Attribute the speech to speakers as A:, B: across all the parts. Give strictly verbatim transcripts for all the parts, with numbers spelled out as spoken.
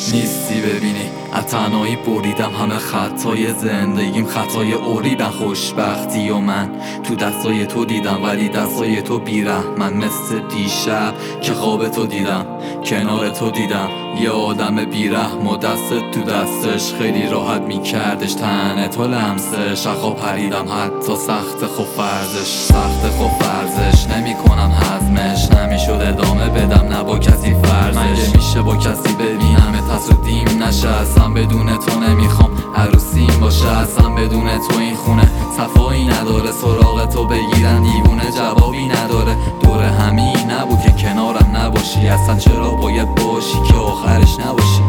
A: نیستی ببینی از تنهایی بریدم همه خطای زندگیم، خطای اوریدن خوشبختی و من تو دستای تو دیدم، ولی دستای تو بیرحمن. مثل دیشب که خواب تو دیدم، کنار تو دیدم یه آدم بیرحم و دست تو دستش خیلی راحت میکردش تنه تو لمسش. خواب پریدم حتی سخت خوب فرزش، سخت خوب فرزش نمی کنم هضمش، نمیشد ادامه بدم نه با کسی فرزش. مگه میشه با کسی ببینم تصدیم نشه؟ اصلا بدون تو نمیخوام عروسیم باشه، اصلا بدون تو این خونه صفایی نداره. سراغ تو بگیرن دیوونه جوابی نداره. دور همین نبود که کنارم نباشی، اصلا چرا باید باشی که آخرش نباشی؟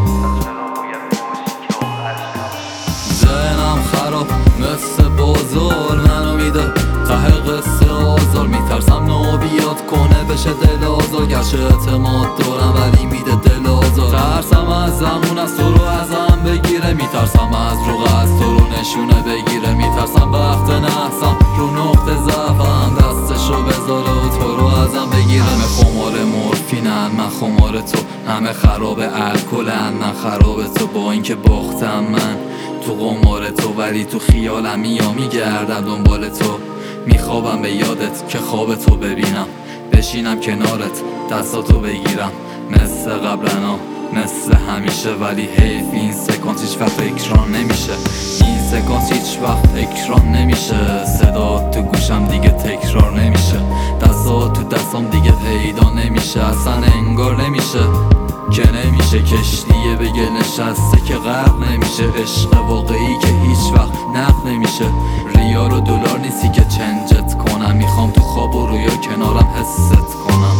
A: ذهنم خراب مثل بازار منو میده ته قصه آزار، میترسم نو بیاد کنه بشه دل آزار. گرچه اعتماد دارم ولی میده دل آزار. ترسم از زمون از تو رو ازم بگیره، میترسم از رو از تو رو نشونه بگیره. میترسم وقت نحسم رو نقطه ضعفم دستشو بذاره و تو رو ازم بگیره. همه خمار مورفینن من خمار تو، همه خراب الکلن من خراب تو. با اینکه باختم من تو قمار تو، ولی تو خیالم میا میگردم دنبال تو. میخوابم به یادت که خواب تو ببینم، بشینم کنارت دستاتو بگیرم. مثل قبلنا مثل همیشه، ولی حیف این سکانس هیچ وقت اکران نمیشه. این سکانس هیچ وقت اکران نمیشه. صدا تو گوشم دیگه تکرار نمیشه، دستات تو دستام دیگه پیدا نمیشه. اصلا انگار نمیشه که نمیشه، کشتیه به گل نشسته که غرق نمیشه. عشق واقعی که هیچ وقت نقد نمیشه. ریال و دلار نیستی که چنجت کنم، میخوام تو خواب و رویا کنارم حست کنم.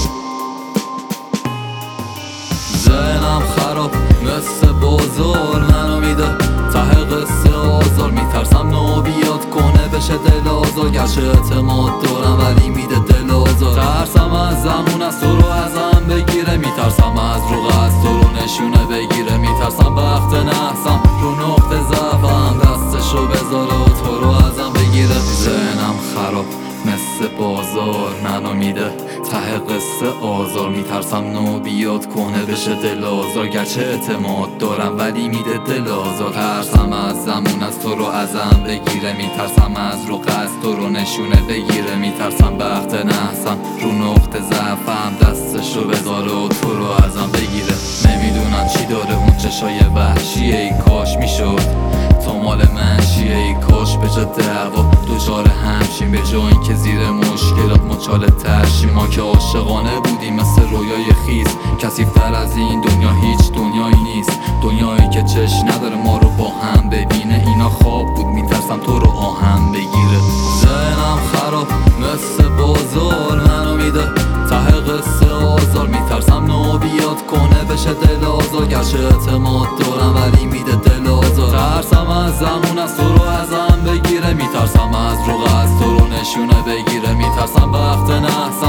A: ذهنم خراب مثل بازار منو میده ته قصه آزار، میترسم نو بیاد کنه بشه دل آزار. گرچه اعتماد دارم ولی میده دل آزار. ترسم از زمون از تو رو ازم بگیره، میترسم از رو از تو رو نشونه بگیره. میترسم وقت نحسم رو نقطه ضعفم دستشو بذاره و تو رو ازم بگیره. ذهنم خراب مثل بازار منو میده ته قصه آزار، میترسم نو بیاد کنه بشه دل آزار. گرچه اعتماد دارم ولی میده دل آزار. ترسم از زمون از تو رو ازم بگیره، میترسم از رو قصد تو رو نشونه بگیره. میترسم وقت نحسم رو نقطه ضعفم دستشو بذاره و تو رو ازم بگیره. نمیدونم چی داره اون چشای وحشیه، ای کاش میشد تو مال من شیه. ای کاش به جا دعوا دوچار همشیم، به جا این که زیر مشکلات مچاله ترشیم. ما که عاشقانه بودیم مثل رویای خیز، کثیف‌تر از این دنیا هیچ دنیایی نیست. دنیایی که چشم نداره ما رو با هم ببینه. اینا خواب بود میترسم تو رو آهم بگیره. ذهنم خراب مثل بازار منو میده ته قصه آزار، میترسم نو بیاد کنه بشه دل آزار. گرچه اعتماد دارم ولی میده دل آزار. ترسم از زمون از تو رو ازم بگیره، میترسم از رو از تو رو نشونه بگیره. میترسم وقت نحسم